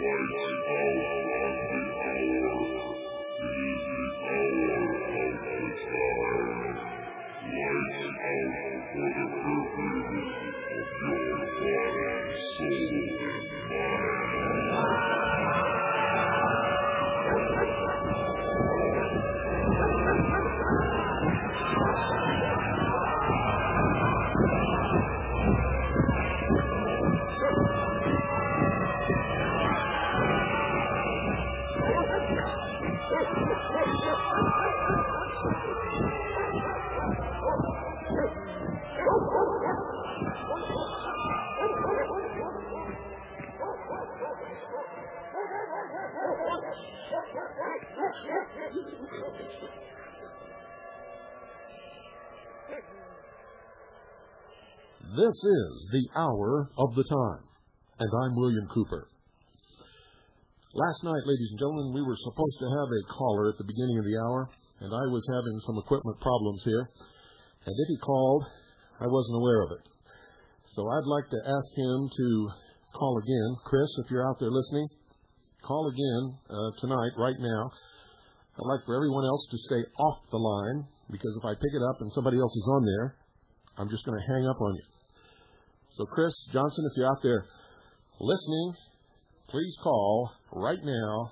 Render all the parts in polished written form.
This is the hour of the time, and I'm William Cooper. Last night, ladies and gentlemen, we were supposed to have a caller at the beginning of the hour, and I was having some equipment problems here, and if he called, I wasn't aware of it. So I'd like to ask him to call again. Chris, if you're out there listening, call again tonight, right now. I'd like for everyone else to stay off the line, because if I pick it up and somebody else is on there, I'm just going to hang up on you. So Chris Johnson, if you're out there listening, please call right now,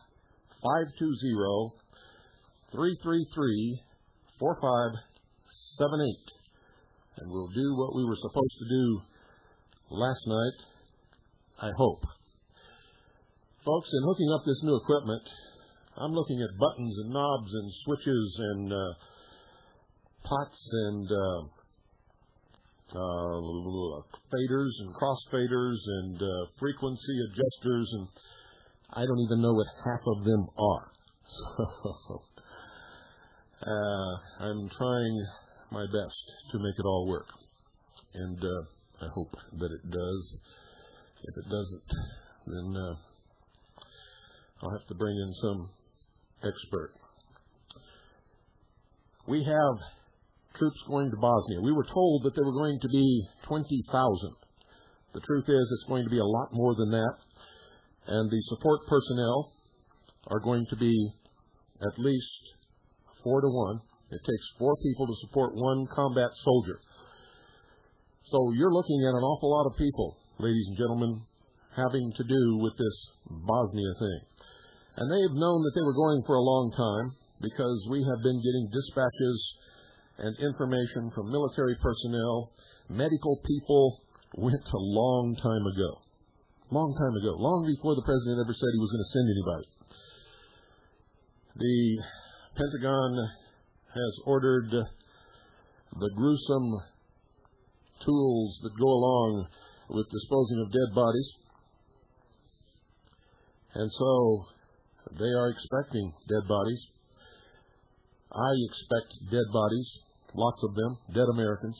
520-333-4578. And we'll do what we were supposed to do last night, I hope. Folks, in hooking up this new equipment, I'm looking at buttons and knobs and switches and pots and faders and crossfaders and frequency adjusters, and I don't even know what half of them are. So I'm trying my best to make it all work, and I hope that it does. If it doesn't, then I'll have to bring in some expert. We have troops going to Bosnia. We were told that there were going to be 20,000. The truth is it's going to be a lot more than that. And the support personnel are going to be at least 4 to 1. It takes 4 people to support 1 combat soldier. So you're looking at an awful lot of people, ladies and gentlemen, having to do with this Bosnia thing. And they have known that they were going for a long time, because we have been getting dispatches and information from military personnel. Medical people went a long time ago. Long time ago. Long before the president ever said he was going to send anybody. The Pentagon has ordered the gruesome tools that go along with disposing of dead bodies. And so they are expecting dead bodies. I expect dead bodies. Lots of them, dead Americans.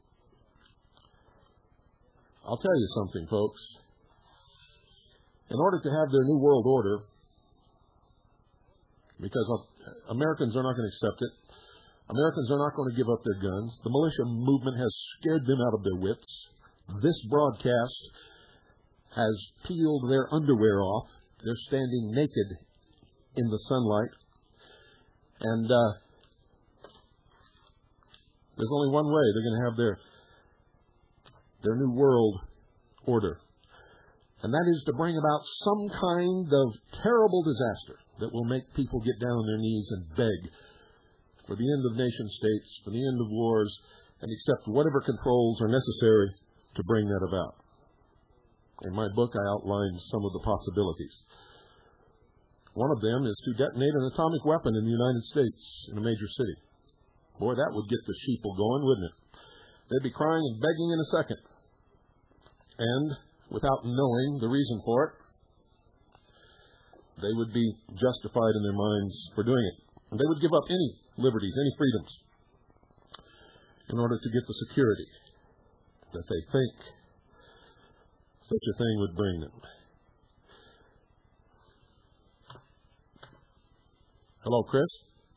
I'll tell you something, folks. In order to have their new world order, because Americans are not going to accept it, Americans are not going to give up their guns. The militia movement has scared them out of their wits. This broadcast has peeled their underwear off. They're standing naked in the sunlight. And there's only one way they're going to have their new world order. And that is to bring about some kind of terrible disaster that will make people get down on their knees and beg for the end of nation states, for the end of wars, and accept whatever controls are necessary to bring that about. In my book, I outline some of the possibilities. One of them is to detonate an atomic weapon in the United States in a major city. Boy, that would get the sheeple going, wouldn't it? They'd be crying and begging in a second. And without knowing the reason for it, they would be justified in their minds for doing it. And they would give up any liberties, any freedoms, in order to get the security that they think such a thing would bring them. Hello, Chris?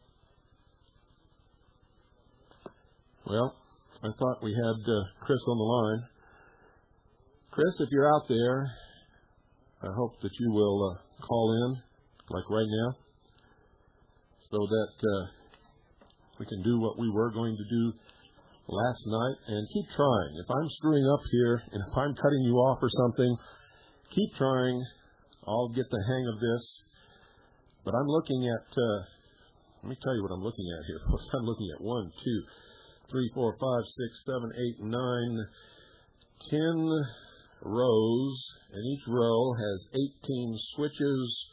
Well, I thought we had Chris on the line. Chris, if you're out there, I hope that you will call in, like right now, so that we can do what we were going to do last night, and keep trying. If I'm screwing up here, and if I'm cutting you off or something, keep trying. I'll get the hang of this. But I'm looking at, let me tell you what I'm looking at here. I'm looking at 1, 2, 3, 4, 5, 6, 7, 8, 9, 10 rows, and each row has 18 switches,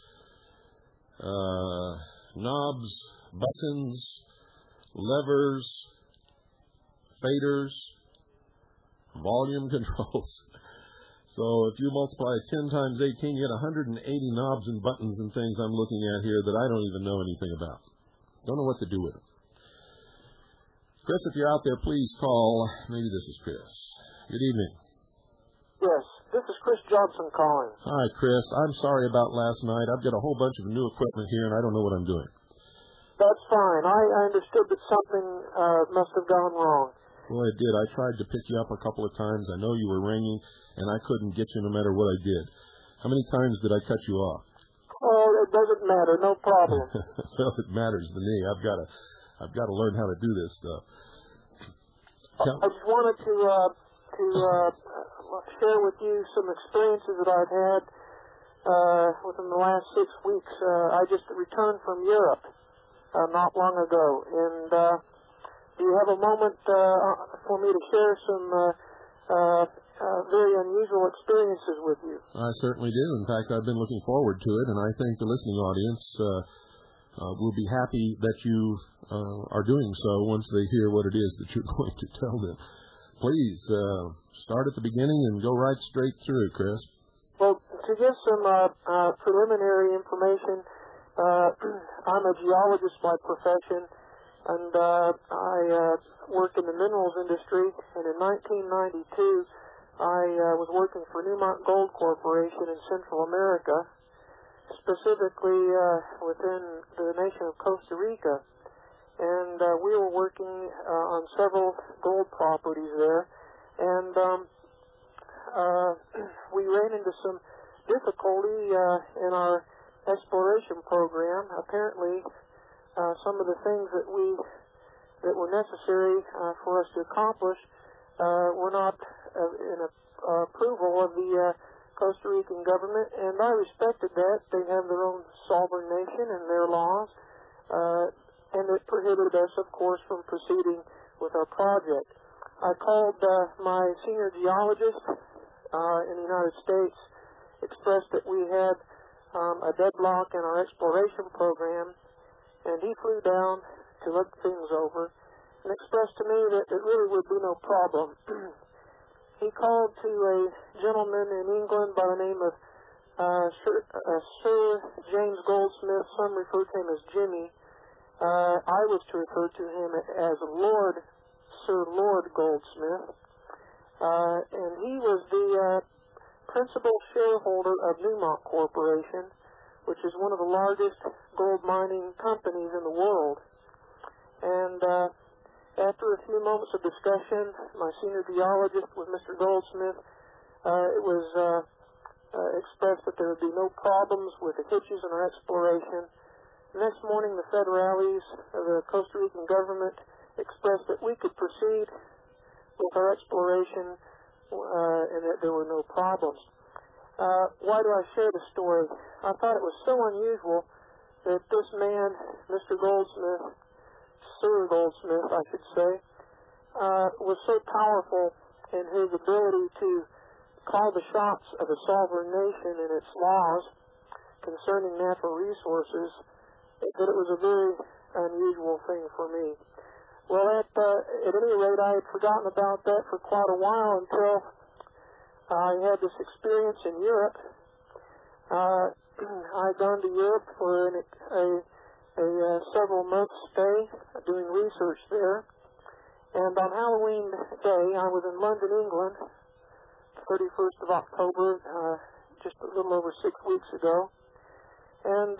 knobs, buttons, levers, faders, volume controls. So if you multiply 10 times 18, you get 180 knobs and buttons and things I'm looking at here that I don't even know anything about. Don't know what to do with them. Chris, if you're out there, please call. Maybe this is Chris. Good evening. Yes, this is Chris Johnson calling. Hi, Chris. I'm sorry about last night. I've got a whole bunch of new equipment here, and I don't know what I'm doing. That's fine. I understood that something must have gone wrong. Well, it did. I tried to pick you up a couple of times. I know you were ringing, and I couldn't get you no matter what I did. How many times did I cut you off? Oh, it doesn't matter. No problem. Well, it matters to me. I've got to learn how to do this stuff. I just wanted to share with you some experiences that I've had within the last 6 weeks. I just returned from Europe not long ago, and do you have a moment for me to share some very unusual experiences with you? I certainly do. In fact, I've been looking forward to it, and I think the listening audience will be happy that you are doing so once they hear what it is that you're going to tell them. Please start at the beginning and go right straight through, Chris. Well, to give some preliminary information, I'm a geologist by profession, and I work in the minerals industry. And in 1992, I was working for Newmont Gold Corporation in Central America, specifically within the nation of Costa Rica. And we were working on several gold properties there. And we ran into some difficulty in our exploration program. Apparently, some of the things that were necessary for us to accomplish were not in approval of the Costa Rican government, and I respected that. They have their own sovereign nation and their laws, and it prohibited us, of course, from proceeding with our project. I called my senior geologist in the United States, expressed that we had a deadlock in our exploration program, and he flew down to look things over and expressed to me that it really would be no problem. He called to a gentleman in England by the name of Sir James Goldsmith. Some refer to him as Jimmy. I was to refer to him as Sir Lord Goldsmith. And he was the principal shareholder of Newmont Corporation, which is one of the largest gold mining companies in the world. And after a few moments of discussion, my senior geologist with Mr. Goldsmith, it was expressed that there would be no problems with the hitches in our exploration. The next morning, the federales of the Costa Rican government expressed that we could proceed with our exploration and that there were no problems. Why do I share the story? I thought it was so unusual that this man, Mr. Goldsmith, Sir Goldsmith, I should say, was so powerful in his ability to call the shots of a sovereign nation and its laws concerning natural resources, that it was a very unusual thing for me. Well, at any rate, I had forgotten about that for quite a while until I had this experience in Europe. I'd gone to Europe for a several month stay doing research there. And on Halloween Day, I was in London, England, 31st of October, just a little over 6 weeks ago. And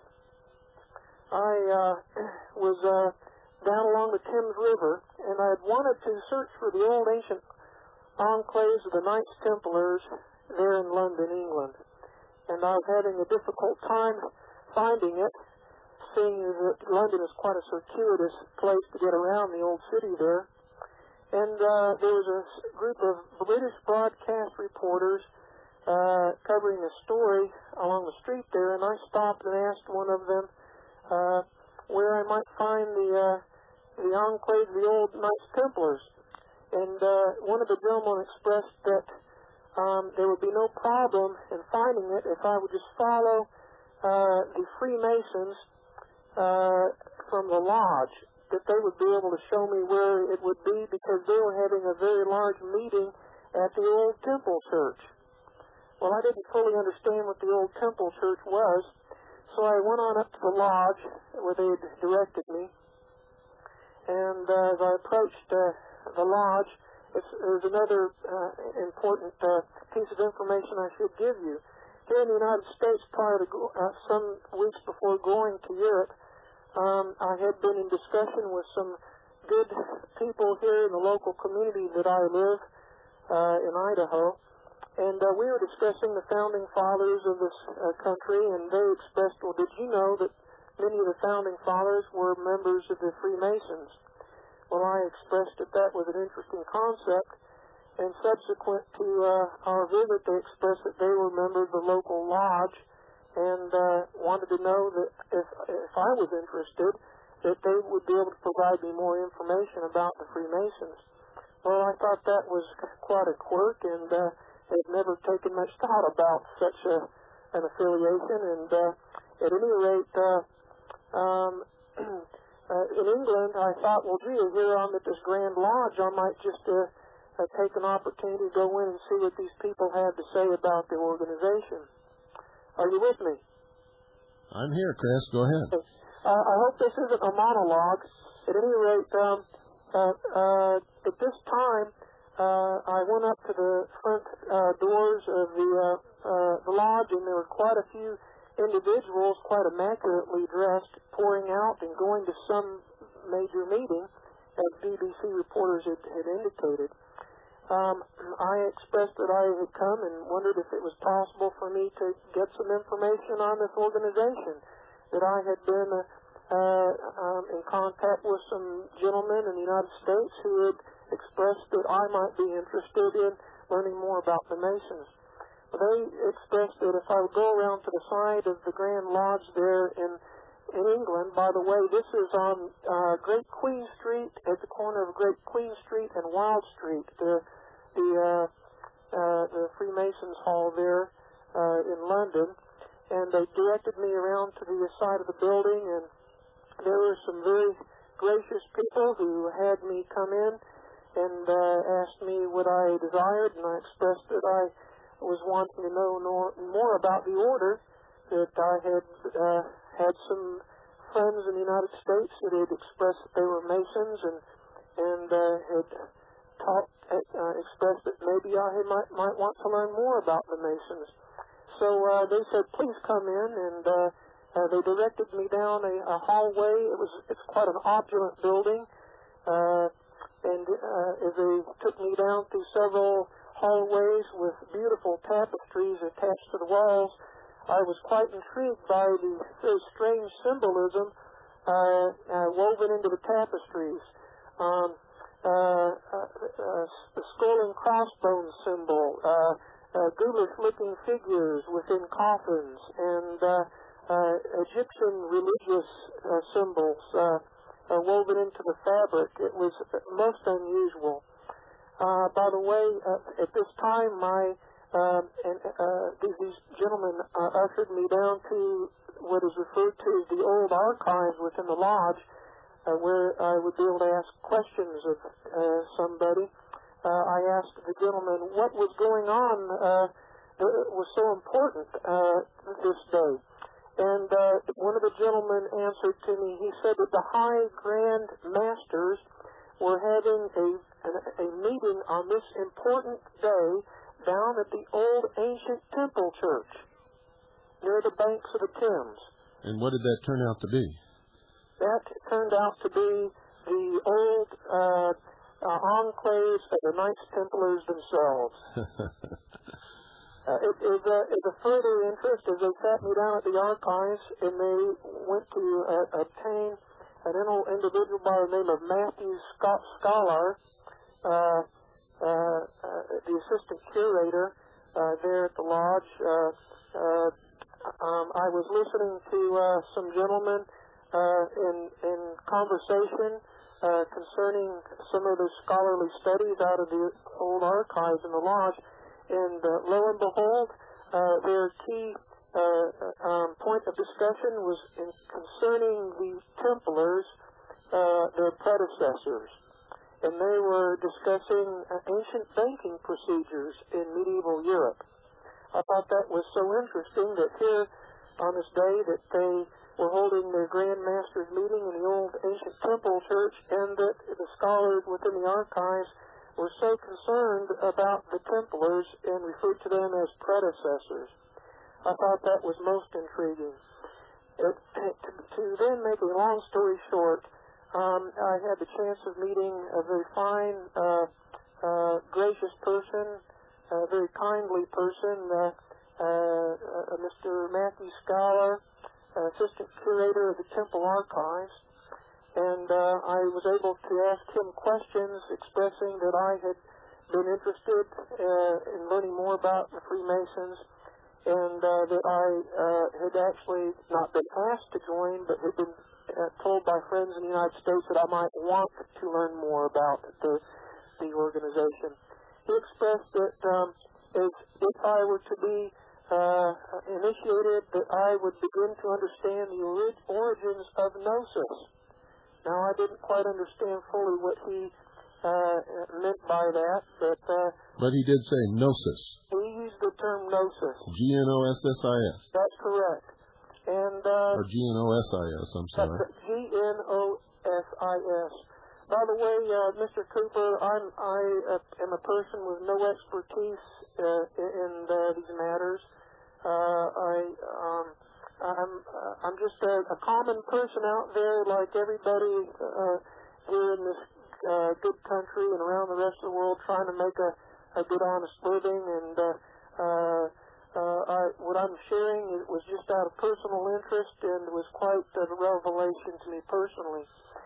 I was down along the Thames River, and I had wanted to search for the old ancient enclaves of the Knights Templars there in London, England. and I was having a difficult time finding it, seeing that London is quite a circuitous place to get around the old city there. And there was a group of British broadcast reporters covering a story along the street there, and I stopped and asked one of them where I might find the enclave of the old Knights Templars. And one of the gentlemen expressed that there would be no problem in finding it if I would just follow the Freemasons from the lodge, that they would be able to show me where it would be, because they were having a very large meeting at the old Temple Church. Well, I didn't fully understand what the old Temple Church was, so I went on up to the lodge where they had directed me, and as I approached the lodge, there's another important piece of information I should give you. Here in the United States, prior to some weeks before going to Europe, I had been in discussion with some good people here in the local community that I live in Idaho, and we were discussing the founding fathers of this country, and they expressed, well, did you know that many of the founding fathers were members of the Freemasons? Well, I expressed that that was an interesting concept, and subsequent to our visit, they expressed that they were members of the local lodge, and wanted to know that if I was interested, that they would be able to provide me more information about the Freemasons. Well, I thought that was quite a quirk, and had never taken much thought about such an affiliation. And at any rate, in England, I thought, well, gee, here I'm at this Grand Lodge, I might just take an opportunity to go in and see what these people had to say about the organization. Are you with me? I'm here, Chris. Go ahead. Okay. I hope this isn't a monologue. At any rate, at this time, I went up to the front doors of the lodge, and there were quite a few individuals, quite immaculately dressed, pouring out and going to some major meeting, as BBC reporters had indicated. I expressed that I had come and wondered if it was possible for me to get some information on this organization, that I had been in contact with some gentlemen in the United States who had expressed that I might be interested in learning more about the Masons. They expressed that if I would go around to the side of the Grand Lodge there in England, by the way, this is on Great Queen Street, at the corner of Great Queen Street and Wild Street, the Freemasons Hall there in London, and they directed me around to the side of the building, and there were some very gracious people who had me come in and asked me what I desired, and I expressed that I was wanting to know more about the order, that I had some friends in the United States that had expressed that they were Masons, and had expressed that maybe I might want to learn more about the Masons. So they said, please come in, and they directed me down a hallway. It's quite an opulent building, and as they took me down through several hallways with beautiful tapestries attached to the walls, I was quite intrigued by the very strange symbolism woven into the tapestries. The skull and crossbones symbol, ghoulish-looking figures within coffins, and Egyptian religious symbols woven into the fabric. It was most unusual. By the way, at this time, these gentlemen ushered me down to what is referred to as the old archives within the lodge, where I would be able to ask questions of somebody. I asked the gentleman what was going on that was so important this day. And one of the gentlemen answered to me. He said that the High Grand Masters were having a meeting on this important day down at the old ancient Temple Church near the banks of the Thames. And what did that turn out to be? That turned out to be the old enclaves of the Knights Templars themselves. as a further interest, as they sat me down at the archives and they went to obtain an individual by the name of Matthew Scholar, the assistant curator there at the lodge. I was listening to some gentlemen in conversation concerning some of the scholarly studies out of the old archives in the lodge, and lo and behold, their key point of discussion was concerning the Templars, their predecessors, and they were discussing ancient banking procedures in medieval Europe. I thought that was so interesting that here on this day that they were holding their Grand Masters meeting in the old ancient temple church, and that the scholars within the archives were so concerned about the Templars and referred to them as predecessors. I thought that was most intriguing. To then make a long story short, I had the chance of meeting a very fine, gracious person, a very kindly person, Mr. Matthew Scholar, assistant curator of the Temple Archives, and I was able to ask him questions expressing that I had been interested in learning more about the Freemasons, and that I had actually not been asked to join, but had been told by friends in the United States that I might want to learn more about the organization. He expressed that if I were to be initiated, that I would begin to understand the origins of Gnosis. Now, I didn't quite understand fully what he meant by that, but he did say Gnosis. He used the term Gnosis. Gnossis. That's correct. And or Gnosis, I'm sorry. Gnosis. By the way, Mr. Cooper, I am a person with no expertise in these matters. I'm just a common person out there, like everybody here in this good country and around the rest of the world, trying to make a good, honest living. And what I'm sharing was just out of personal interest and was quite a revelation to me personally.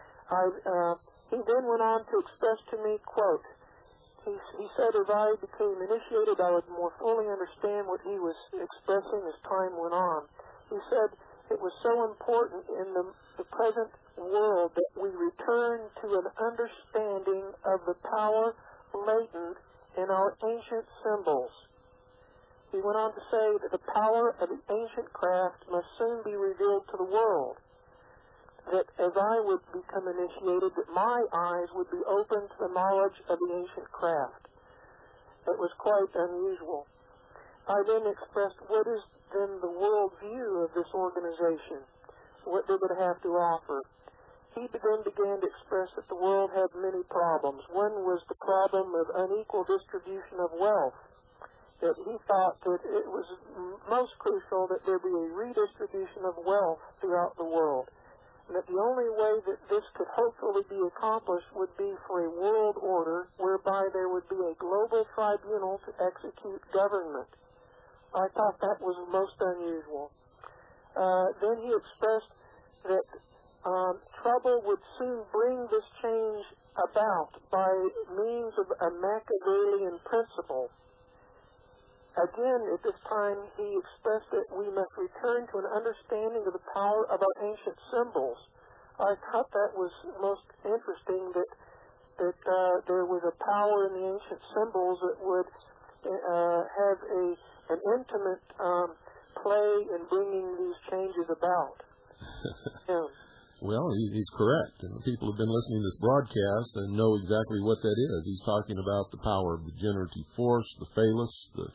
He then went on to express to me, quote, he said, as I became initiated, I would more fully understand what he was expressing as time went on. He said it was so important in the present world that we return to an understanding of the power latent in our ancient symbols. He went on to say that the power of the ancient craft must soon be revealed to the world. That as I would become initiated, that my eyes would be open to the knowledge of the ancient craft. It was quite unusual. I then expressed what is then the world view of this organization, what they would have to offer. He then began to express that the world had many problems. One was the problem of unequal distribution of wealth, that he thought that it was most crucial that there be a redistribution of wealth throughout the world, and that the only way that this could hopefully be accomplished would be for a world order whereby there would be a global tribunal to execute government. I thought that was most unusual. Then he expressed that trouble would soon bring this change about by means of a Machiavellian principle. Again, at this time, he expressed that we must return to an understanding of the power of our ancient symbols. I thought that was most interesting, that there was a power in the ancient symbols that would have an intimate play in bringing these changes about. Yeah. Well, he's correct, and people have been listening to this broadcast and know exactly what that is. He's talking about the power of the generative force, the phallus,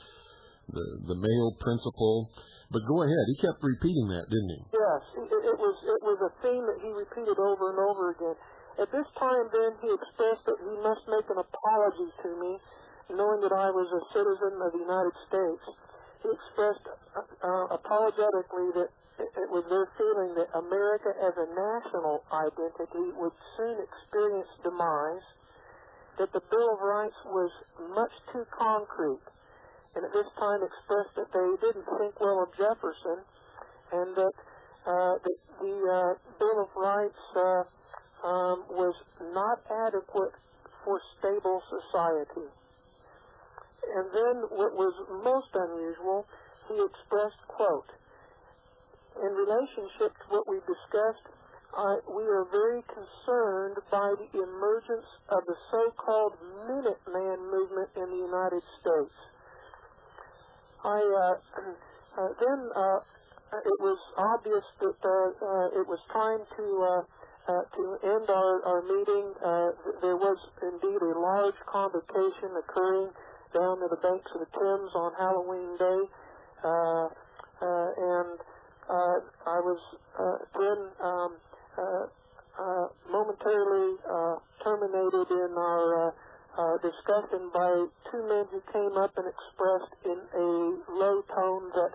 the male principle. But go ahead. He kept repeating that, didn't he? Yes. It was a theme that he repeated over and over again. At this time, then, he expressed that he must make an apology to me, knowing that I was a citizen of the United States. He expressed apologetically that it was their feeling that America as a national identity would soon experience demise, that the Bill of Rights was much too concrete, and at this time expressed that they didn't think well of Jefferson, and that the Bill of Rights was not adequate for stable society. And then what was most unusual, he expressed, quote, "In relationship to what we discussed, we are very concerned by the emergence of the so-called Minuteman movement in the United States." It was obvious that it was time to end our meeting. There was indeed a large convocation occurring down to the banks of the Thames on Halloween Day, and I was then momentarily terminated in our discussion by two men who came up and expressed in a low tone that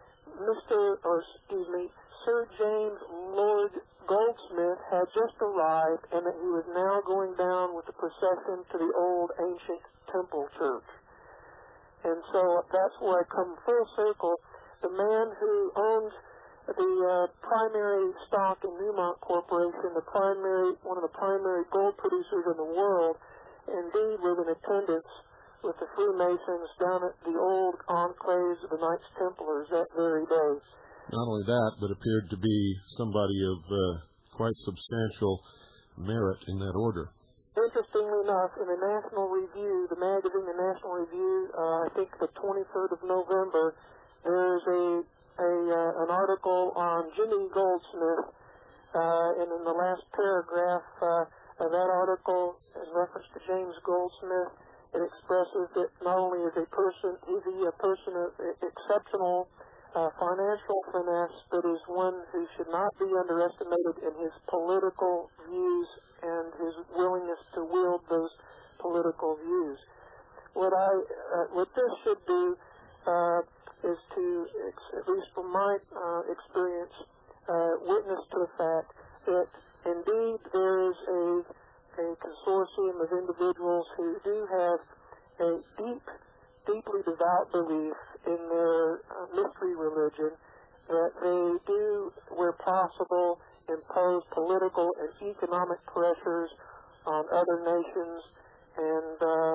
Sir James Lord Goldsmith had just arrived and that he was now going down with the procession to the old ancient Temple Church. And so that's where I come full circle. The man who owns the primary stock in Newmont Corporation, one of the primary gold producers in the world, indeed was in attendance with the Freemasons down at the old enclaves of the Knights Templars that very day. Not only that, but appeared to be somebody of quite substantial merit in that order. Interestingly enough, in the National Review, the magazine, the National Review, I think the 23rd of November, there's an article on Jimmy Goldsmith, and in the last paragraph of that article, in reference to James Goldsmith, it expresses that not only is he a person of exceptional financial finesse, but is one who should not be underestimated in his political views and his willingness to wield those political views. What this should do is to, at least from my experience, witness to the fact that indeed there is a consortium of individuals who do have a deeply devout belief in their mystery religion, that they do, where possible, impose political and economic pressures on other nations, and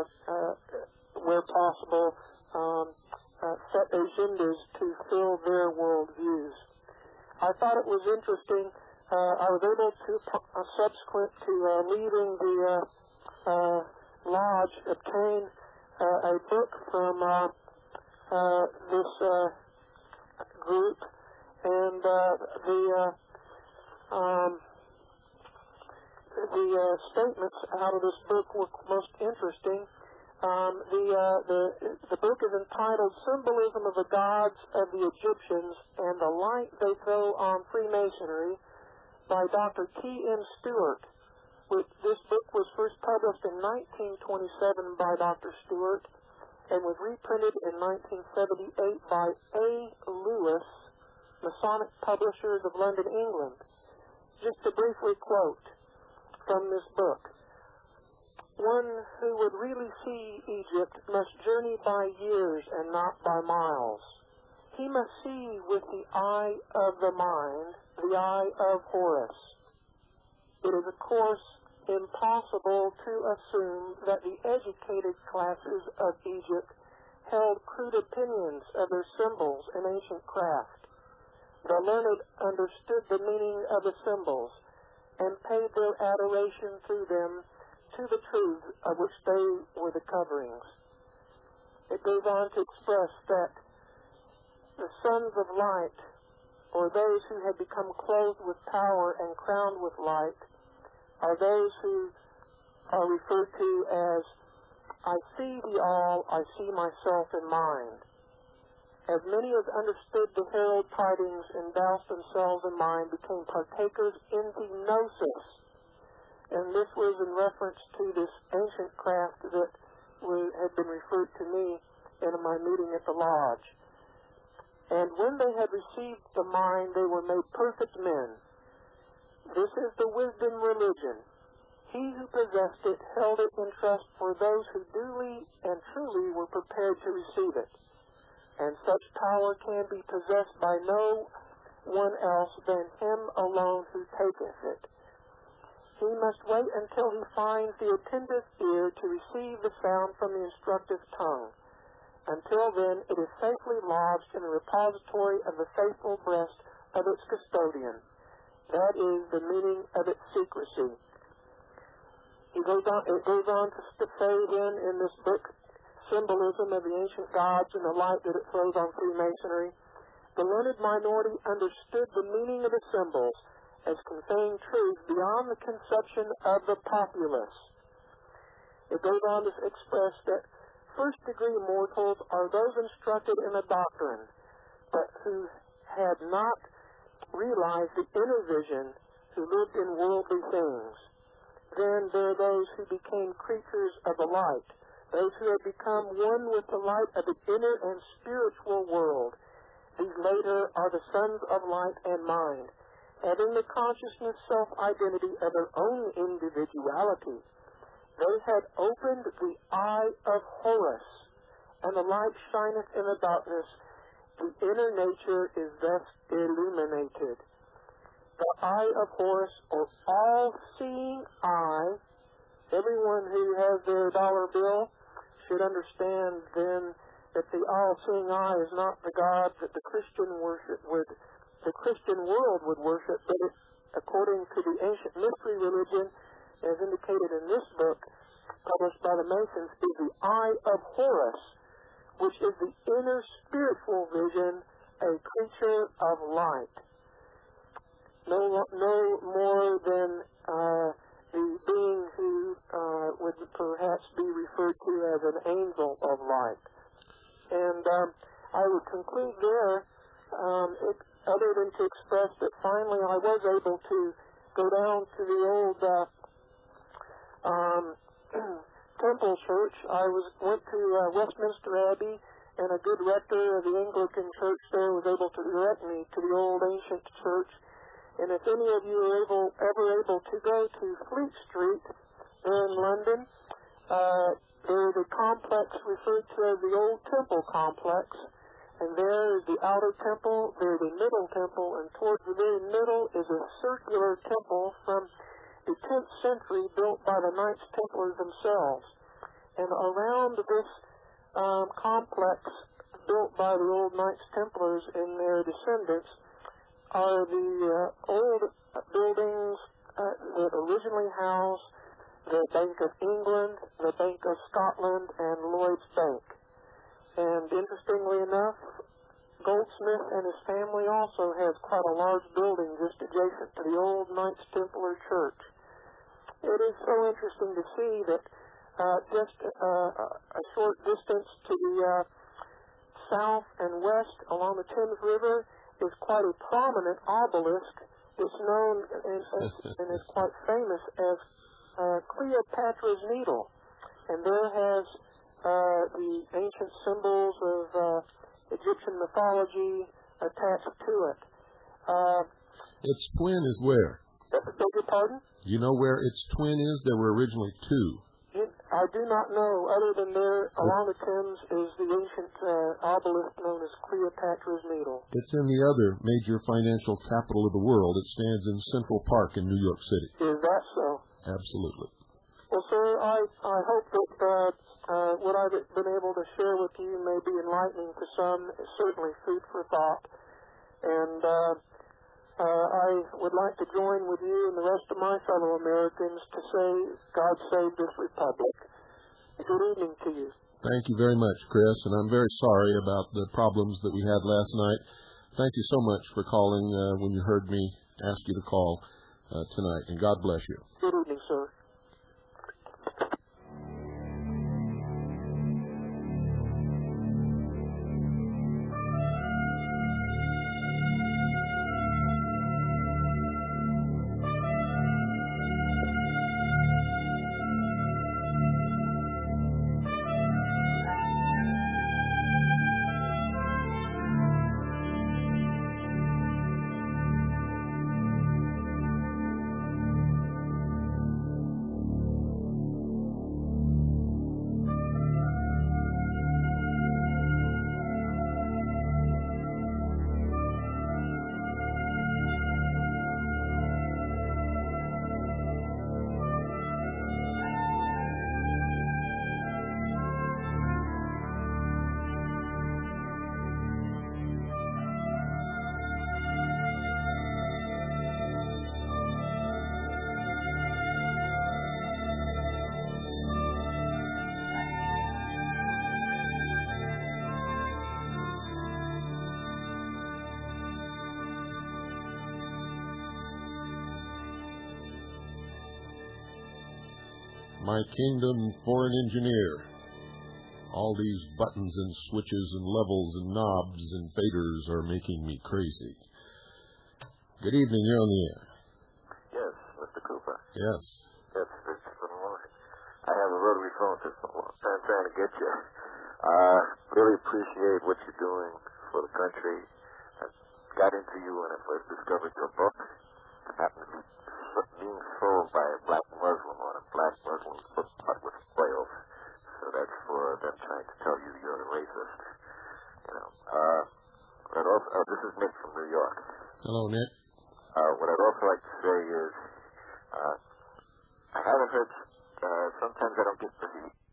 where possible, set agendas to fill their worldviews. I thought it was interesting. I was able to, subsequent to leaving the lodge, obtain a book from this group, and the statements out of this book were most interesting. The book is entitled "Symbolism of the Gods of the Egyptians and the Light They Throw on Freemasonry" by Dr. T.M. Stewart. This book was first published in 1927 by Dr. Stewart and was reprinted in 1978 by A. Lewis, Masonic Publishers of London, England. Just to briefly quote from this book: "One who would really see Egypt must journey by years and not by miles. He must see with the eye of the mind, the eye of Horus. It is, of course, impossible to assume that the educated classes of Egypt held crude opinions of their symbols and ancient craft. The learned understood the meaning of the symbols and paid their adoration through them to the truth of which they were the coverings." It goes on to express that the sons of light, or those who had become clothed with power and crowned with light, are those who are referred to as, "I see the all, I see myself in mind." As many as understood the herald tidings and doused themselves in mind became partakers in the gnosis. And this was in reference to this ancient craft that had been referred to me in my meeting at the lodge. "And when they had received the mind, they were made perfect men. This is the wisdom religion. he who possessed it held it in trust for those who duly and truly were prepared to receive it. And such power can be possessed by no one else than him alone who taketh it. He must wait until he finds the attentive ear to receive the sound from the instructive tongue. Until then, it is safely lodged in the repository of the faithful breast of its custodian. That is the meaning of its secrecy. It goes on to say then in this book, symbolism of the ancient gods and the light that it throws on Freemasonry. The learned minority understood the meaning of the symbols as conveying truth beyond the conception of the populace. It goes on to express that first-degree mortals are those instructed in the doctrine, but who had not realized the inner vision, who lived in worldly things. Then there are those who became creatures of the light, those who have become one with the light of the inner and spiritual world. These later are the sons of light and mind, having the consciousness self-identity of their own individuality. They had opened the eye of Horus, and the light shineth in the darkness. The inner nature is thus illuminated. The eye of Horus, or all-seeing eye, everyone who has their dollar bill should understand then that the all-seeing eye is not the God that the Christian world would worship, but it, according to the ancient mystery religion, as indicated in this book, published by the Masons, is the eye of Horus, which is the inner spiritual vision, a creature of light. No more than the being who would perhaps be referred to as an angel of light. And I would conclude there, other than to express that finally I was able to go down to the old Temple Church. I went to Westminster Abbey, and a good rector of the Anglican Church there was able to direct me to the old ancient church. And if any of you are ever able to go to Fleet Street in London, there's a complex referred to as the Old Temple Complex. And there is the outer temple, there's the middle temple, and towards the very middle is a circular temple from the 10th century built by the Knights Templars themselves. And around this complex built by the old Knights Templars and their descendants are the old buildings that originally housed the Bank of England, the Bank of Scotland, and Lloyd's Bank. And interestingly enough, Goldsmith and his family also has quite a large building just adjacent to the old Knights Templar Church. It is so interesting to see that just a short distance to the south and west along the Thames River is quite a prominent obelisk. It's known and is quite famous as Cleopatra's Needle. And there has the ancient symbols of Egyptian mythology attached to it. Its twin is where? Beg your pardon? You know where its twin is? There were originally two. I do not know, other than there along the Thames is the ancient obelisk known as Cleopatra's Needle. It's in the other major financial capital of the world. It stands in Central Park in New York City. Is that so? Absolutely. Well, sir, I hope that what I've been able to share with you may be enlightening to some. It's certainly food for thought. And I would like to join with you and the rest of my fellow Americans to say, God save this republic. Good evening to you. Thank you very much, Chris, and I'm very sorry about the problems that we had last night. Thank you so much for calling when you heard me ask you to call tonight, and God bless you. Good evening, sir. my kingdom for an engineer. All these buttons and switches and levels and knobs and faders are making me crazy. Good evening, you're on the air. Yes, Mr. Cooper. Yes. Yes, it's good morning. I have a rotary phone system. I'm trying to get you. Really appreciate what you're doing for the country. I got into you when I first discovered your book. It happened to be being sold by a black Muslim on a black Muslim book with whales. So that's for them trying to tell you you're a racist. But also, this is Nick from New York. Hello, Nick. What I'd also like to say is, I haven't heard, sometimes I don't get the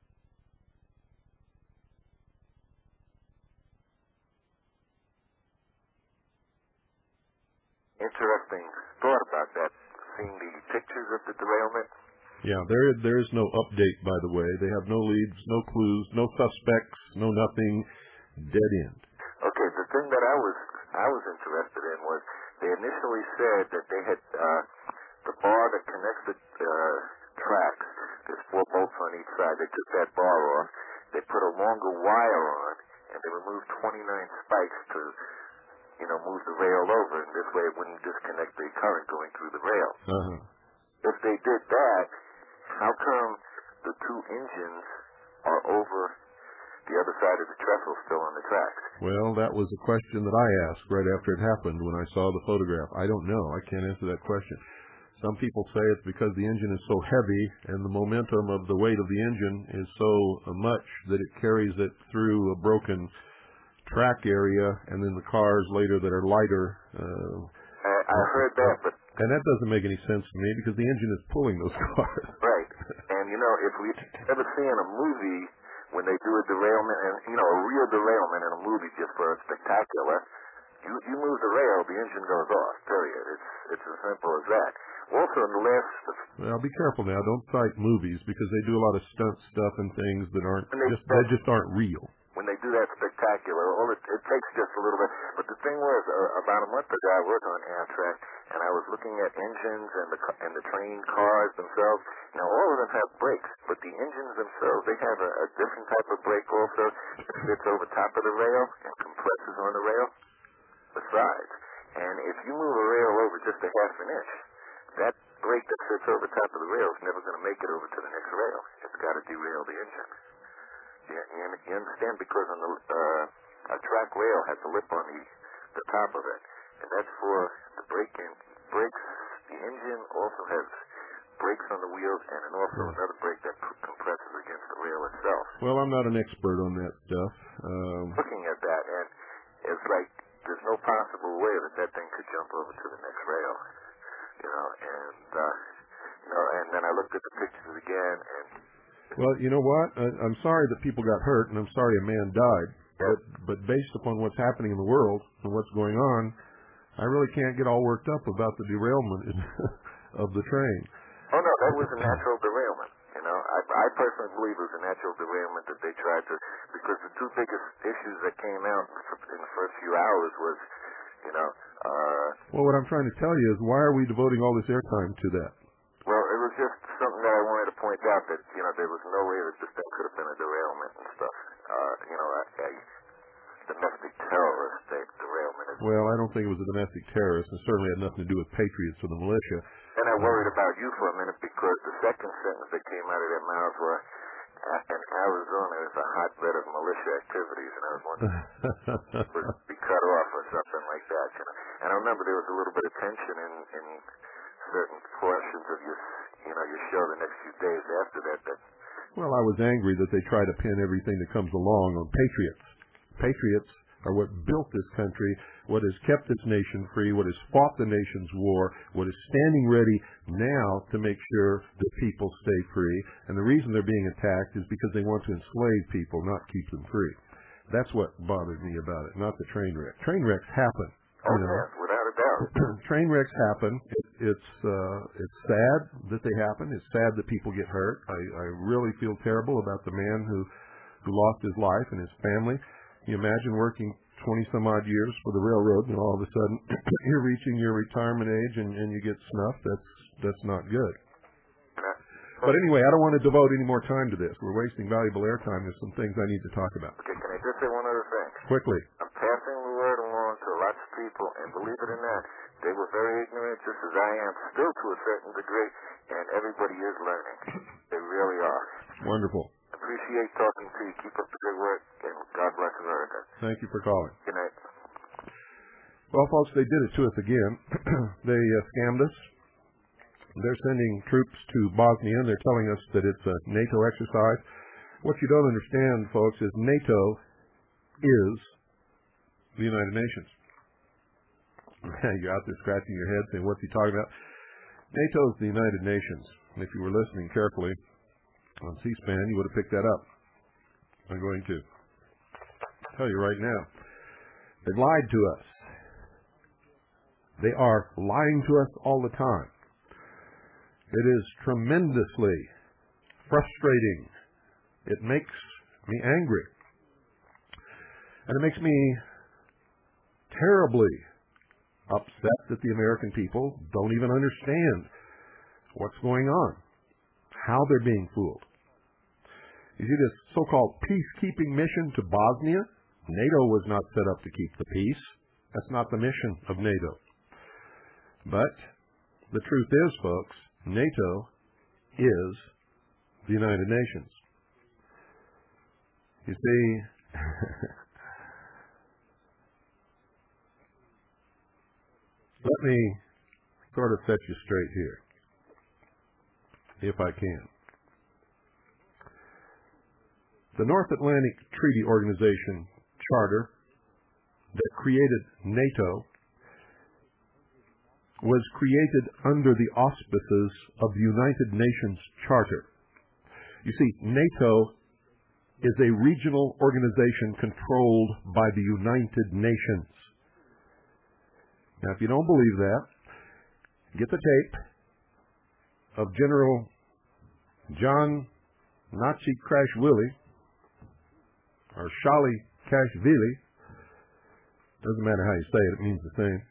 interesting thought about that, seeing the pictures of the derailment. Yeah, there is no update, by the way. They have no leads, no clues, no suspects, no nothing. Dead end. Okay, the thing that I was interested in was they initially said that they had the bar that connects the tracks. There's 4 bolts on each side. They took that bar off. They put a longer wire on, and they removed 29 spikes to, move the rail over, and this way it wouldn't disconnect the current going through the rail. Uh-huh. If they did that, how come the 2 engines are over the other side of the trestle still on the tracks? Well, that was a question that I asked right after it happened when I saw the photograph. I don't know. I can't answer that question. Some people say it's because the engine is so heavy and the momentum of the weight of the engine is so much that it carries it through a broken track area, and then the cars later that are lighter. I heard that, but... And that doesn't make any sense to me because the engine is pulling those cars. Right. And, if we ever see in a movie when they do a derailment, and, a real derailment in a movie just for a spectacular, you move the rail, the engine goes off, period. It's as simple as that. Also, in the last... Well, be careful now. Don't cite movies because they do a lot of stunt stuff and things that aren't they just aren't real. When they do that spectacular, it takes just a little bit. But the thing was, about a month ago, I worked on Amtrak, and I was looking at engines and the train cars themselves. Now, all of them have brakes, but the engines themselves, they have a different type of brake also that sits over top of the rail and compresses on the rail, the sides. And if you move a rail over just a half an inch, that brake that sits over top of the rail is never going to make it over to the next rail. It's got to derail the engine. You understand? Because on a track rail has a lip on the top of it, and that's for the brakes. The engine also has brakes on the wheels, and also another brake that compresses against the rail itself. Well, I'm not an expert on that stuff. Looking at that, and it's like there's no possible way that thing could jump over to the next rail, and then I looked at the pictures again, and... Well, you know what? I'm sorry that people got hurt, and I'm sorry a man died. But based upon what's happening in the world and what's going on, I really can't get all worked up about the derailment of the train. Oh, no, that was a natural derailment. I personally believe it was a natural derailment that they tried to... Because the 2 biggest issues that came out in the first few hours was, Well, what I'm trying to tell you is why are we devoting all this airtime to that? Well, it was just something that I wanted to point out that, there was no way that this thing could have been a derailment and stuff. A domestic terrorist derailment. Well, I don't think it was a domestic terrorist, and certainly had nothing to do with patriots or the militia. And I worried about you for a minute because the second sentence that came out of their mouths were, in Arizona is a hotbed of militia activities, and I was wondering if it would be cut off or something like that. And I remember there was a little bit of tension in certain portions of your show the next few days after that. Well, I was angry that they try to pin everything that comes along on patriots. Patriots are what built this country, what has kept this nation free, what has fought the nation's war, what is standing ready now to make sure that people stay free. And the reason they're being attacked is because they want to enslave people, not keep them free. That's what bothered me about it, not the train wreck. Train wrecks happen. Oh, yes, without a doubt. Train wrecks happen. It's sad that they happen. It's sad that people get hurt. I really feel terrible about the man who lost his life and his family. You imagine working 20-some-odd years for the railroad, and all of a sudden you're reaching your retirement age and you get snuffed. That's not good. But anyway, I don't want to devote any more time to this. We're wasting valuable airtime. There's some things I need to talk about. Okay, can I just say one other thing? Quickly. I'm passing the word along to lots of people, and believe it or not, they were very ignorant, just as I am, still to a certain degree, and everybody is learning. They really are. Wonderful. Appreciate talking to you. Keep up the good work, and God bless America. Thank you for calling. Good night. Well, folks, they did it to us again. They scammed us. They're sending troops to Bosnia, and they're telling us that it's a NATO exercise. What you don't understand, folks, is NATO is the United Nations. You're out there scratching your head saying, what's he talking about? NATO is the United Nations. And if you were listening carefully on C-SPAN, you would have picked that up. I'm going to tell you right now. They've lied to us. They are lying to us all the time. It is tremendously frustrating. It makes me angry. And it makes me terribly upset that the American people don't even understand what's going on, how they're being fooled. You see, this so-called peacekeeping mission to Bosnia, NATO was not set up to keep the peace. That's not the mission of NATO. But the truth is, folks, NATO is the United Nations. You see, let me sort of set you straight here, if I can. The North Atlantic Treaty Organization charter that created NATO was created under the auspices of the United Nations Charter. You see, NATO is a regional organization controlled by the United Nations. Now, if you don't believe that, get the tape of General John Nazi Krashvili, or Shali Kashvili. Doesn't matter how you say it, it means the same.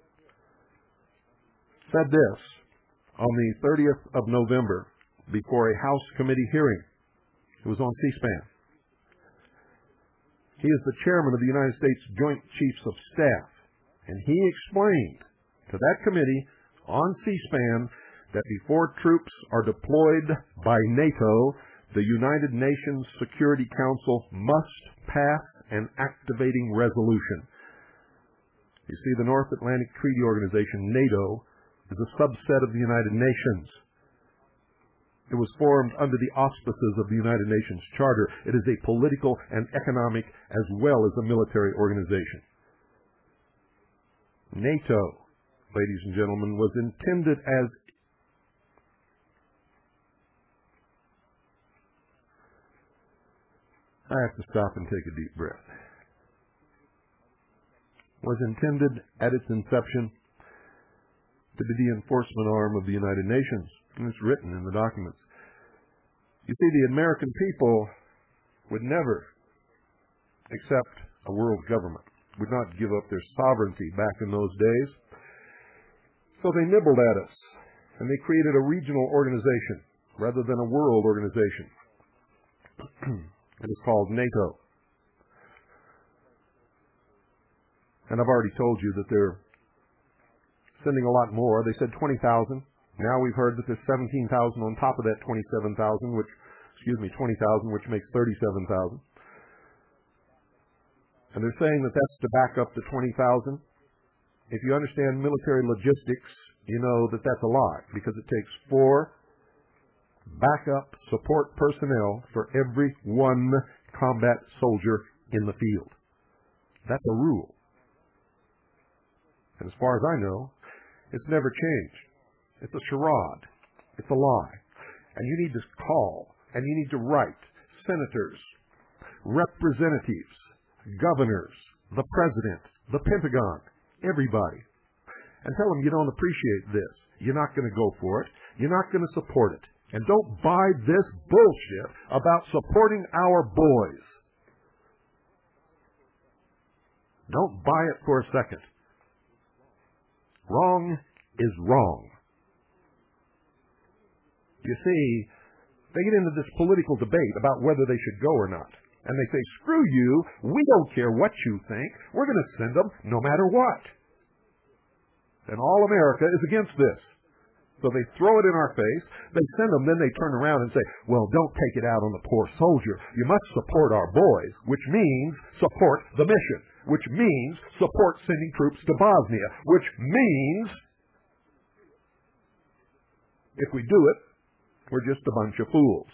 Said this on the 30th of November before a House committee hearing. It was on C-SPAN. He is the chairman of the United States Joint Chiefs of Staff, and he explained to that committee on C-SPAN that before troops are deployed by NATO, the United Nations Security Council must pass an activating resolution. You see, the North Atlantic Treaty Organization, NATO, is a subset of the United Nations. It was formed under the auspices of the United Nations Charter. It is a political and economic as well as a military organization. NATO, ladies and gentlemen, was intended as I have to stop and take a deep breath. Was intended at its inception to be the enforcement arm of the United Nations. And it's written in the documents. You see, the American people would never accept a world government, would not give up their sovereignty back in those days. So they nibbled at us, and they created a regional organization rather than a world organization. It is called NATO. And I've already told you that they're sending a lot more. They said 20,000. Now we've heard that there's 17,000 on top of that 20,000, which makes 37,000. And they're saying that that's to back up the 20,000. If you understand military logistics, you know that that's a lie, because it takes 4 backup support personnel for every 1 combat soldier in the field. That's a rule. And as far as I know, it's never changed. It's a charade. It's a lie. And you need to call, and you need to write senators, representatives, governors, the president, the Pentagon, everybody, and tell them you don't appreciate this. You're not going to go for it. You're not going to support it. And don't buy this bullshit about supporting our boys. Don't buy it for a second. Wrong is wrong. You see, They get into this political debate about whether they should go or not. And they say, screw you, we don't care what you think, we're going to send them no matter what. And all America is against this. So they throw it in our face, they send them, then they turn around and say, well, don't take it out on the poor soldier. You must support our boys, which means support the mission, which means support sending troops to Bosnia, which means if we do it, we're just a bunch of fools.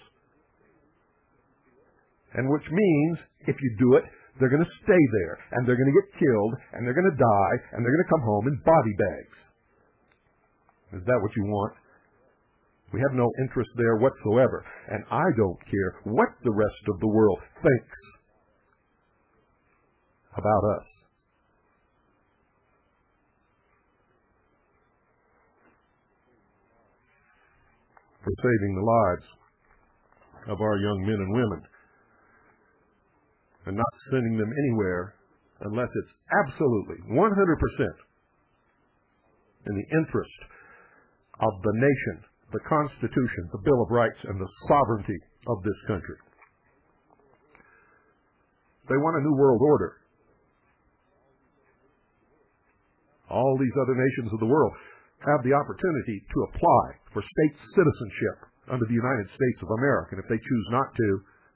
And which means, if you do it, they're going to stay there, and they're going to get killed, and they're going to die, and they're going to come home in body bags. Is that what you want? We have no interest there whatsoever, and I don't care what the rest of the world thinks about us. For saving the lives of our young men and women, and not sending them anywhere unless it's absolutely 100% in the interest of the nation, the Constitution, the Bill of Rights, and the sovereignty of this country. They want a new world order. All these other nations of the world have the opportunity to apply for state citizenship under the United States of America. And if they choose not to,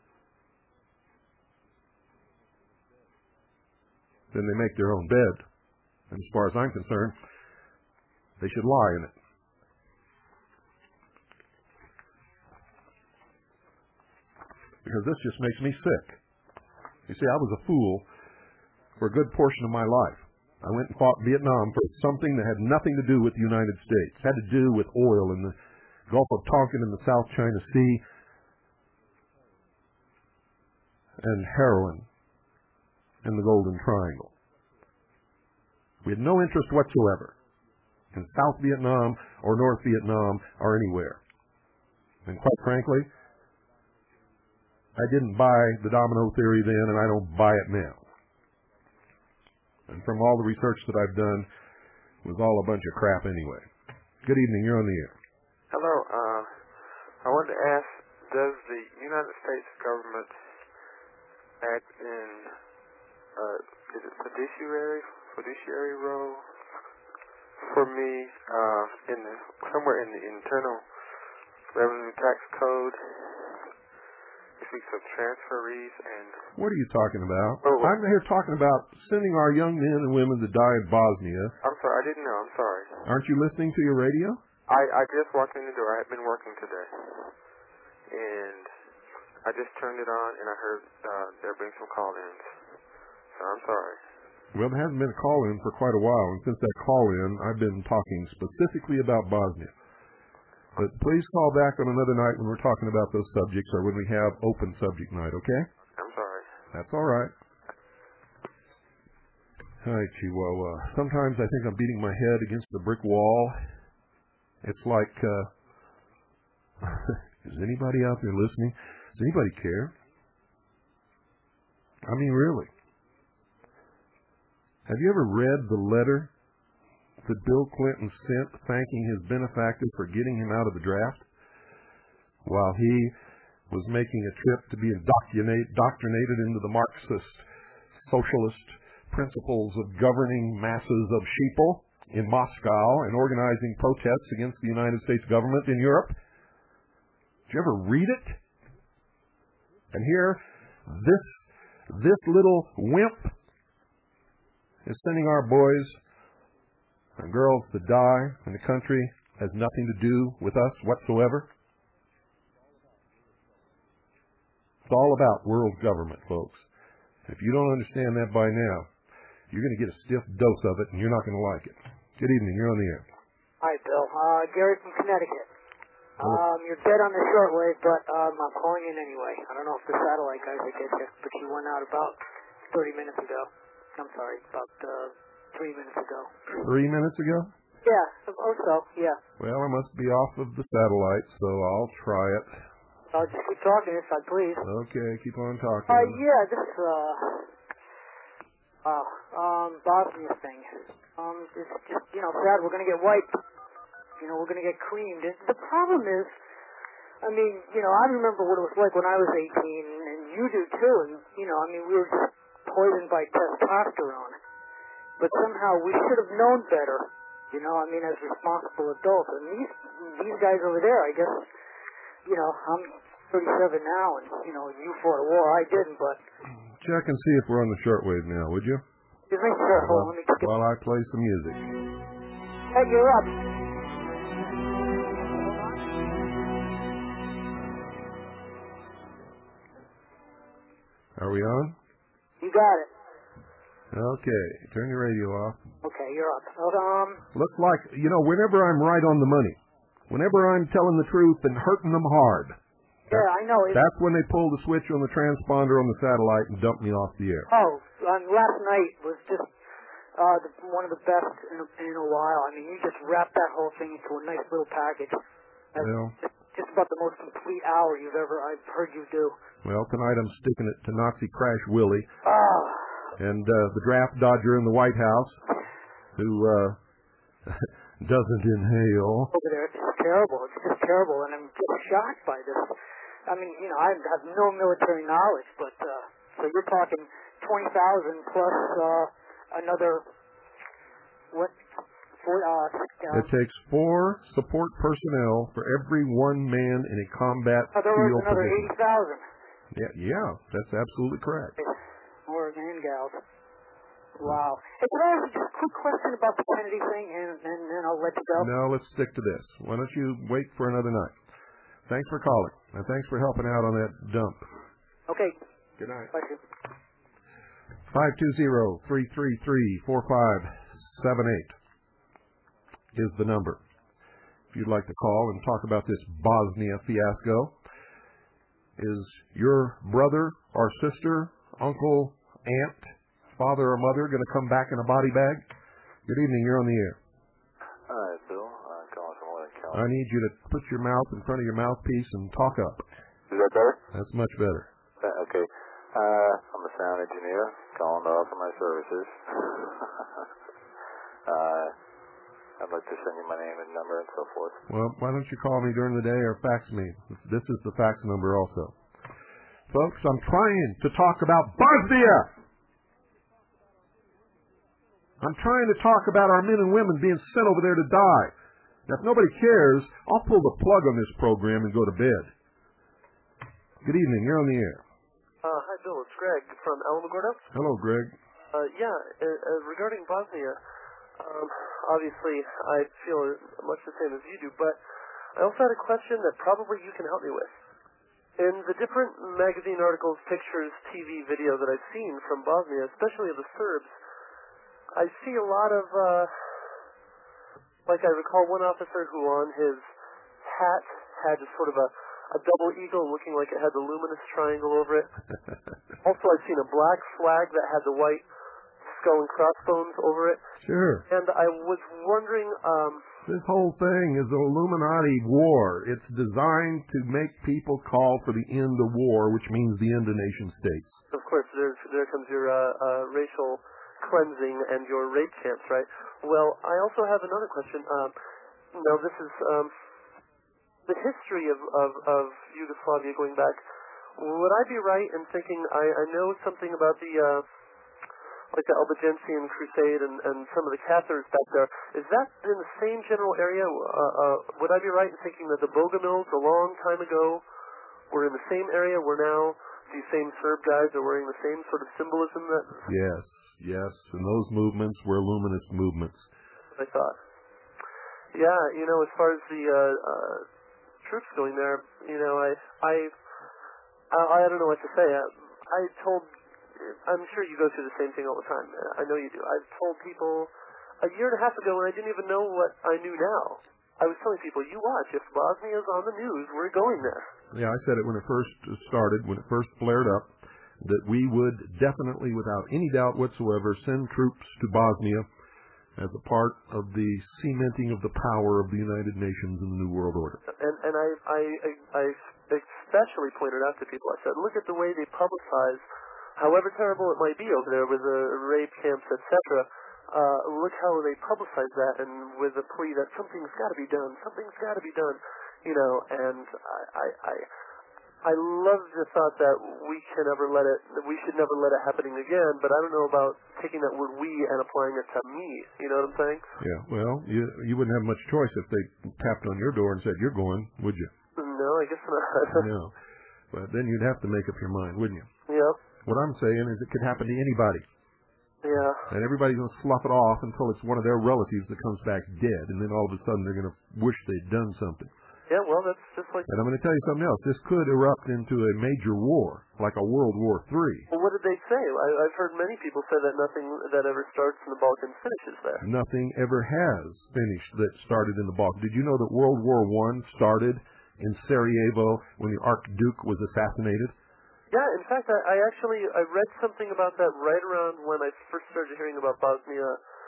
then they make their own bed. And as far as I'm concerned, they should lie in it. Because this just makes me sick. You see, I was a fool for a good portion of my life. I went and fought Vietnam for something that had nothing to do with the United States. It had to do with oil in the Gulf of Tonkin and the South China Sea, and heroin in the Golden Triangle. We had no interest whatsoever in South Vietnam or North Vietnam or anywhere. And quite frankly, I didn't buy the domino theory then, and I don't buy it now. And from all the research that I've done, it was all a bunch of crap anyway. Good evening, you're on the air. Hello, I wanted to ask, does the United States government act in, is it fiduciary role for me, somewhere in the Internal Revenue Tax Code? It speaks of transferees and... What are you talking about? I'm here talking about sending our young men and women to die in Bosnia. I'm sorry, I didn't know, I'm sorry. Aren't you listening to your radio? I just walked in the door. I had been working today. And I just turned it on, and I heard there being some call-ins. So I'm sorry. Well, there hasn't been a call-in for quite a while, and since that call-in, I've been talking specifically about Bosnia. But please call back on another night when we're talking about those subjects, or when we have open subject night, okay? I'm sorry. That's all right. Hi, Chihuahua. Sometimes I think I'm beating my head against the brick wall. It's like, is anybody out there listening? Does anybody care? I mean, really. Have you ever read the letter that Bill Clinton sent thanking his benefactor for getting him out of the draft while he was making a trip to be indoctrinated into the Marxist socialist principles of governing masses of sheeple in Moscow and organizing protests against the United States government in Europe? Did you ever read it? And here, this little wimp is sending our boys and girls to die in a country that has nothing to do with us whatsoever. It's all about world government, folks. If you don't understand that by now, you're going to get a stiff dose of it, and you're not going to like it. Good evening. You're on the air. Hi, Bill. Gary from Connecticut. You're dead on the shortwave, but I'm calling in anyway. I don't know if the satellite guys will get you, but you went out about 30 minutes ago. I'm sorry, about 3 minutes ago. 3 minutes ago? Yeah, so, yeah. Well, I must be off of the satellite, so I'll try it. I'll just keep talking if I please. Okay, keep on talking. Yeah, this, Bosnia thing. It's just, sad. We're going to get wiped. We're going to get creamed. The problem is, I mean, I remember what it was like when I was 18, and you do too. And, we were just poisoned by testosterone. But somehow we should have known better, as responsible adults. And these guys over there, I guess, I'm 37 now, and, you fought a war. I didn't, but... Check and see if we're on the shortwave now, would you? Excuse me? Sure, hold on. Let me get... While I play some music. Hey, you're up. Are we on? You got it. Okay, turn your radio off. Okay, you're up. Hold on. Looks like, whenever I'm right on the money, whenever I'm telling the truth and hurting them hard, I know. That's when they pull the switch on the transponder on the satellite and dump me off the air. Oh, last night was just one of the best in a while. I mean, you just wrapped that whole thing into a nice little package. That's just about the most complete hour I've heard you do. Well, tonight I'm sticking it to Nazi Crash Willie. And the draft dodger in the White House, who doesn't inhale. Over there, it's just terrible. It's just terrible, and I'm just shocked by this. I mean, I have no military knowledge, but so you're talking 20,000 plus another what? It takes 4 support personnel for every one man in a combat field another position. 80,000. Yeah, that's absolutely correct. Or man gals. Wow. Hey, can I ask you just a quick question about the Kennedy thing, and then I'll let you go? No, let's stick to this. Why don't you wait for another night? Thanks for calling, and thanks for helping out on that dump. Okay. Good night. Thank you. 520-333-4578 is the number. If you'd like to call and talk about this Bosnia fiasco. Is your brother or sister, uncle, aunt, father or mother going to come back in a body bag? Good evening. You're on the air. Hi, Bill. I'm calling from Orange County. I need you to put your mouth in front of your mouthpiece and talk up. Is that better? That's much better. Okay. I'm a sound engineer calling to offer my services. I'd like to send you my name and number and so forth. Well, why don't you call me during the day or fax me? This is the fax number also. Folks, I'm trying to talk about Bosnia. I'm trying to talk about our men and women being sent over there to die. Now, if nobody cares, I'll pull the plug on this program and go to bed. Good evening. You're on the air. Hi, Bill. It's Greg from Alamogordo. Hello, Greg. Regarding Bosnia, obviously I feel much the same as you do, but I also had a question that probably you can help me with. In the different magazine articles, pictures, TV, video that I've seen from Bosnia, especially of the Serbs, I see a lot of, like I recall one officer who on his hat had just sort of a double eagle looking like it had the luminous triangle over it. Also, I've seen a black flag that had the white skull and crossbones over it. Sure. And I was wondering... this whole thing is an Illuminati war. It's designed to make people call for the end of war, which means the end of nation states. Of course, there comes your racial cleansing and your rape camps, right? Well, I also have another question. Now, this is the history of Yugoslavia going back. Would I be right in thinking I know something about the Albigensian Crusade and some of the Cathars back there? Is that in the same general area? Would I be right in thinking that the Bogomils a long time ago were in the same area where now these same Serb guys are wearing the same sort of symbolism that... Yes, and those movements were luminous movements. I thought. Yeah, as far as the troops going there, I don't know what to say. I'm sure you go through the same thing all the time. I know you do. I've told people a year and a half ago when I didn't even know what I knew now. I was telling people, you watch, if Bosnia's on the news, we're going there. Yeah, I said it when it first started, when it first flared up, that we would definitely, without any doubt whatsoever, send troops to Bosnia as a part of the cementing of the power of the United Nations and the New World Order. And I especially pointed out to people, I said, look at the way they publicize, however terrible it might be over there with the rape camps, etc., look how they publicize that, and with a plea that something's got to be done, something's got to be done. and I love the thought that we should never let it happening again, but I don't know about taking that word "we" and applying it to me. You know what I'm saying? Yeah. Well, you wouldn't have much choice if they tapped on your door and said, "You're going," would you? No, I guess not. No. But then you'd have to make up your mind, wouldn't you? Yep. What I'm saying is it could happen to anybody. Yeah. And everybody's going to slough it off until it's one of their relatives that comes back dead, and then all of a sudden they're going to wish they'd done something. Yeah, well, that's just like... And I'm going to tell you something else. This could erupt into a major war, like a World War III. Well, what did they say? I've heard many people say that nothing that ever starts in the Balkans finishes there. Nothing ever has finished that started in the Balkans. Did you know that World War I started in Sarajevo when the Archduke was assassinated? Yeah, in fact, I read something about that right around when I first started hearing about Bosnia.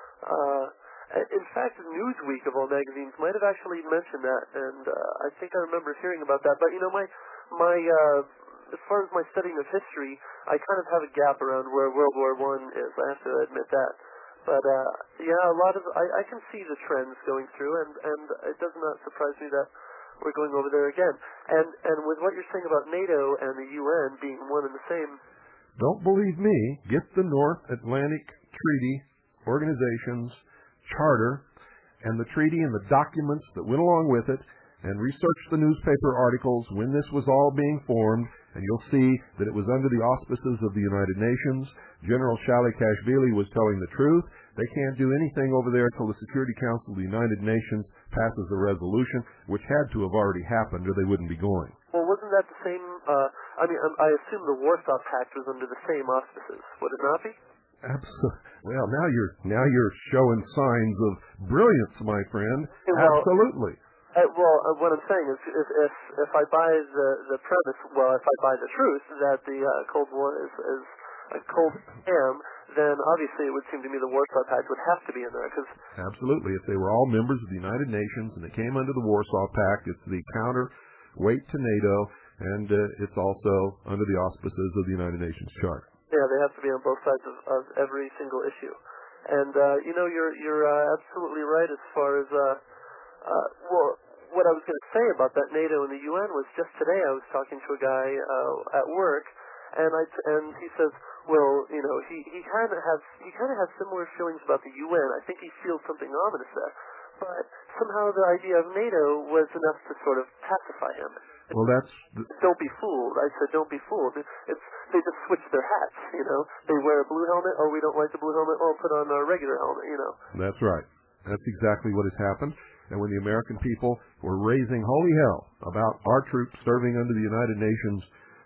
In fact, Newsweek of all magazines might have actually mentioned that, and I think I remember hearing about that. But my as far as my studying of history, I kind of have a gap around where World War I is. I have to admit that. But yeah, a lot of I can see the trends going through, and it does not surprise me that we're going over there again. And with what you're saying about NATO and the UN being one and the same. Don't believe me. Get the North Atlantic Treaty Organization's charter and the treaty and the documents that went along with it, and research the newspaper articles when this was all being formed, and you'll see that it was under the auspices of the United Nations. General Shalikashvili was telling the truth. They can't do anything over there until the Security Council of the United Nations passes a resolution, which had to have already happened or they wouldn't be going. Well, wasn't that the same, I assume the Warsaw Pact was under the same auspices, would it not be? Absolutely. Well, now you're showing signs of brilliance, my friend. Well, absolutely. What I'm saying is, if I buy the premise, if I buy the truth that the Cold War is a cold scam, then obviously it would seem to me the Warsaw Pact would have to be in there. Absolutely. If they were all members of the United Nations and they came under the Warsaw Pact, it's the counterweight to NATO, and it's also under the auspices of the United Nations Charter. Yeah, they have to be on both sides of every single issue. And, you're absolutely right as far as, what I was going to say about that NATO and the UN was just today I was talking to a guy at work, and he says, well, he kind of has similar feelings about the UN. I think he feels something ominous there. But somehow the idea of NATO was enough to sort of pacify him. Well, Don't be fooled. I said, don't be fooled. They just switch their hats, They wear a blue helmet, oh, we don't like the blue helmet, oh, put on a regular helmet, That's right. That's exactly what has happened. And when the American people were raising holy hell about our troops serving under the United Nations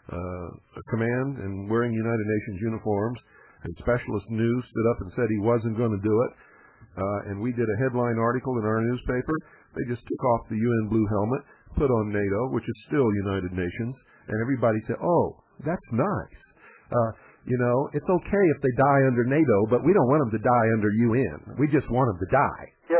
command and wearing United Nations uniforms, and Specialist News stood up and said he wasn't going to do it, and we did a headline article in our newspaper, they just took off the UN blue helmet, put on NATO, which is still United Nations, and everybody said, oh, that's nice. It's okay if they die under NATO, but we don't want them to die under UN. We just want them to die. Yeah,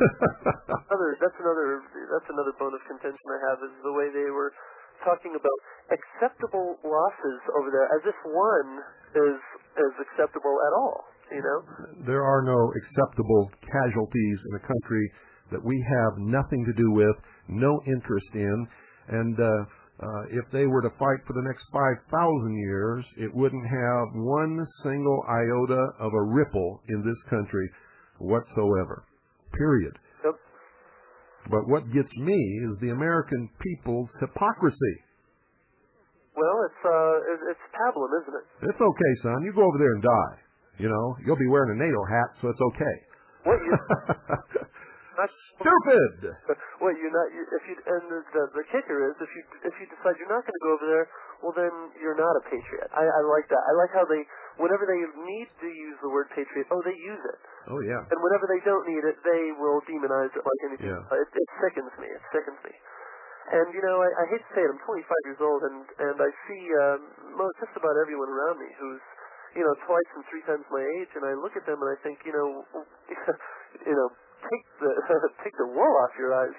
that's another bone of contention I have, is the way they were talking about acceptable losses over there, as if one is acceptable at all, There are no acceptable casualties in a country that we have nothing to do with, no interest in, and if they were to fight for the next 5,000 years, it wouldn't have one single iota of a ripple in this country whatsoever. Period. Yep. But what gets me is the American people's hypocrisy. Well, it's pablum, isn't it? It's okay, son. You go over there and die. You'll be wearing a NATO hat, so it's okay. What you? That's stupid. Well, you're not. And the kicker is, if you decide you're not going to go over there, well, then you're not a patriot. I like that. I like how whenever they need to use the word patriot, they use it. Oh yeah. And whenever they don't need it, they will demonize it like anything. Yeah. It sickens me. And I hate to say it, I'm 25 years old, and I see just about everyone around me who's twice and three times my age, and I look at them and I think, take the wool off your eyes,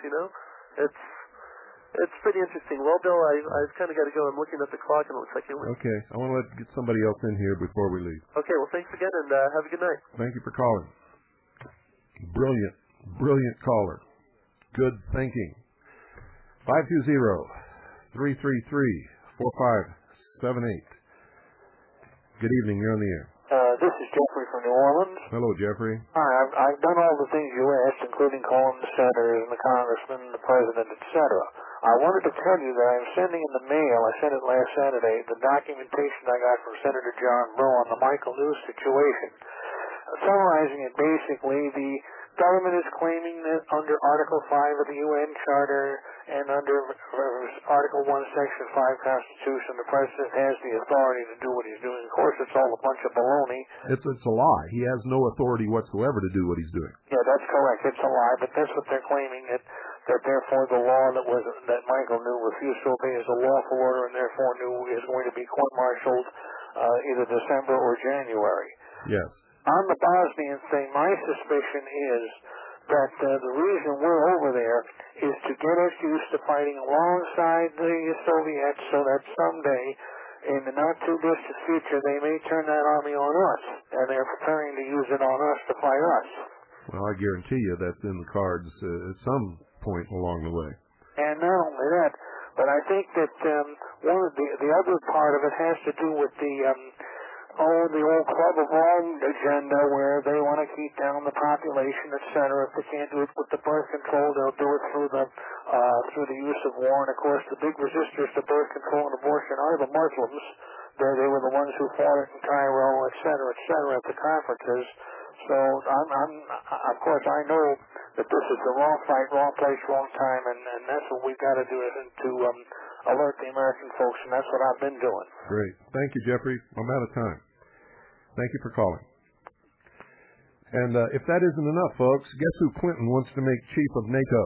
It's pretty interesting. Well, Bill, I've kind of got to go. I'm looking at the clock, and it looks like you're leaving. Okay. I want to get somebody else in here before we leave. Okay. Well, thanks again, and have a good night. Thank you for calling. Brilliant caller. Good thinking. 520-333-4578. Good evening. You're on the air. This is Jeffrey from New Orleans. Hello, Jeffrey. Hi, I've done all the things you asked, including calling the senators and the congressman and the president, etc. I wanted to tell you that I'm sending in the mail, I sent it last Saturday, the documentation I got from Senator John Breaux on the Michael New situation. Summarizing it, basically, the government is claiming that under Article 5 of the UN Charter and under Article 1, Section 5 Constitution, the President has the authority to do what he's doing. Of course, it's all a bunch of baloney. It's a lie. He has no authority whatsoever to do what he's doing. Yeah, that's correct. It's a lie, but that's what they're claiming, that therefore the law that Michael New refused to obey is a lawful order, and therefore New is going to be court-martialed either December or January. Yes. On the Bosnian thing, my suspicion is that the reason we're over there is to get us used to fighting alongside the Soviets so that someday, in the not-too-distant future, they may turn that army on us, and they're preparing to use it on us to fight us. Well, I guarantee you that's in the cards at some point along the way. And not only that, but I think that one of the other part of it has to do with the old Club of Rome agenda, where they want to keep down the population, etc. If they can't do it with the birth control, they'll do it through the use of war. And of course, the big resistors to birth control and abortion are the Muslims. They were the ones who fought it in Cairo, etc., at the conferences. So of course, I know that this is the wrong fight, wrong place, wrong time, and that's what we've got to do to alert the American folks, and that's what I've been doing. Great. Thank you, Jeffrey. I'm out of time. Thank you for calling. And if that isn't enough, folks, guess who Clinton wants to make chief of NATO?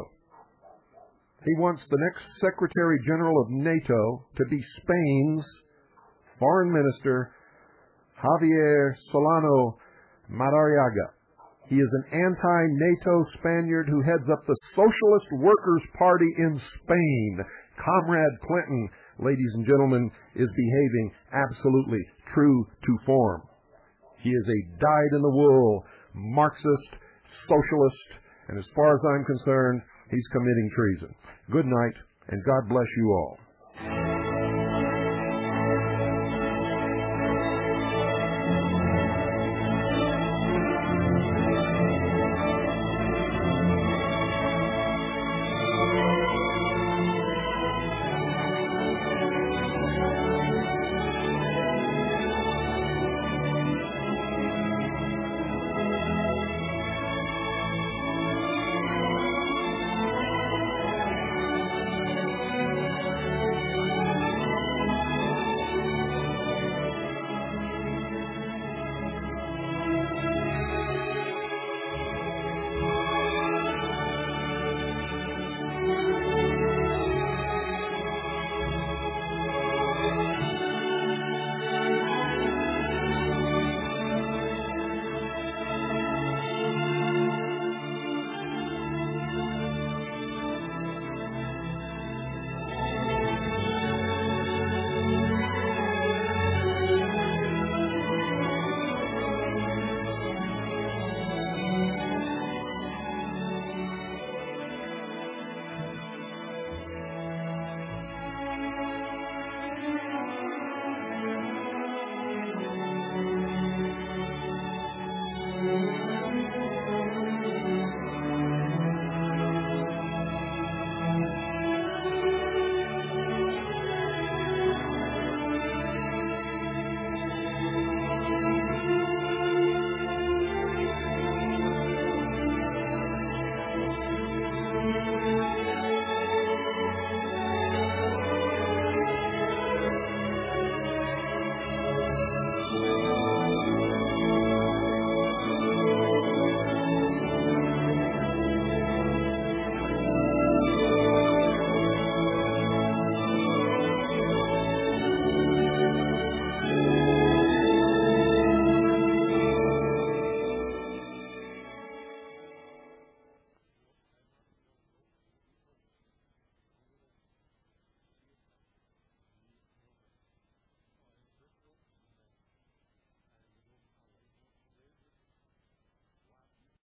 He wants the next Secretary General of NATO to be Spain's Foreign Minister, Javier Solano Madariaga. He is an anti-NATO Spaniard who heads up the Socialist Workers' Party in Spain. Comrade Clinton, ladies and gentlemen, is behaving absolutely true to form. He is a dyed-in-the-wool Marxist, socialist, and as far as I'm concerned, he's committing treason. Good night, and God bless you all.